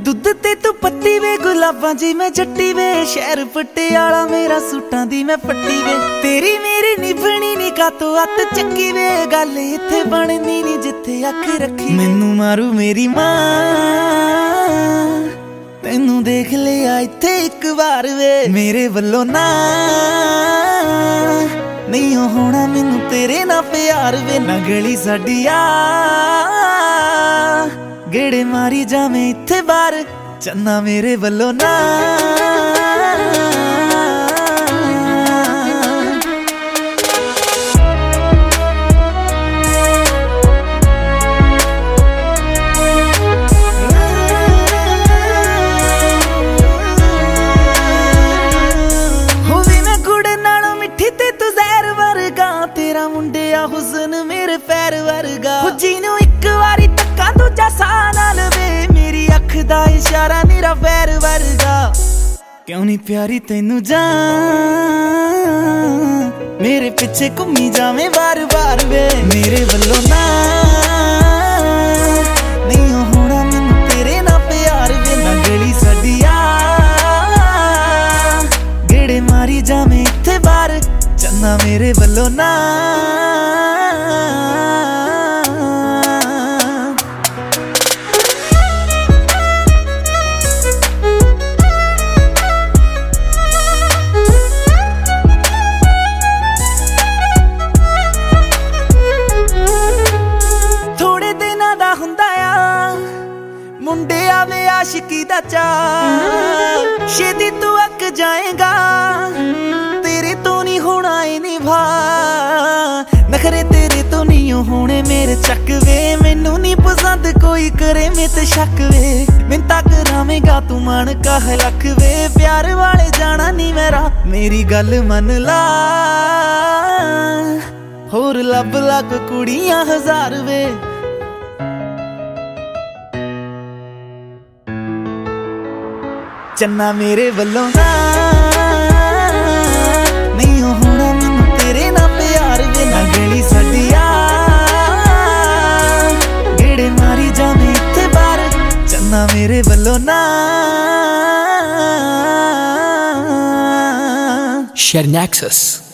दुध ते तू पत्ती वे, गुलाबां जी मैं जट्टी वे, शहर पटियाला मेरा सूटां दी मैं पट्टी वे। तेरी मेरी निभनी नी कातों अत चक्की वे, गल इत्थे बनदी नी जिथे अख रखी। मैनू मारू मेरी मां, तैनू देख लिया इत्थे एक बार वे, मेरे वल्लों ना नहीं होना मैनू तेरे ना प्यार वे। ना गली साडी आ गेड़े मारी जावे इत्थे बार, चन्ना मेरे वल्लों ना। तेरा मुंडिया हुसन मेरे पैर वर्गा, जीनू एक वारी तक्का दूजा साह ना लवे, मेरी अख दा इशारा मेरा पैर वर्गा। क्यों नहीं प्यारी तैनू जान, मेरे पिछे घूमी जावे बार बार वे, मेरे वल्लों ना नहीं होना मैनू तेरे ना प्यार वे। ना गली साडी आ गेड़े मारी जावे इत्थे बार, चन्ना मेरे वल्लों ना। थोड़े दिनां दा हुंदा आ मुंडे आवे आशिकी दा चा, छेती तू अक जाएगा तेरे तो नहीं होना ए निभा। नखरे तेरे तो नहीं होने मेरे चक वे, मैनू नहीं पसंद कोई करे मैं ते शक वे। मिन्नतां करावेगा तू मन कह लख वे, प्यार वाले जाना नहीं मेरा मेरी गल मन ला, होर लब लग कुड़ियां हजार वे। चन्ना मेरे वल्लों ना नहीं होना मैनू तेरे ना प्यार वे। ना गली साडी आ गेड़े मारी जावे इत्थे बार, चन्ना मेरे वल्लों ना। Sharenaxis.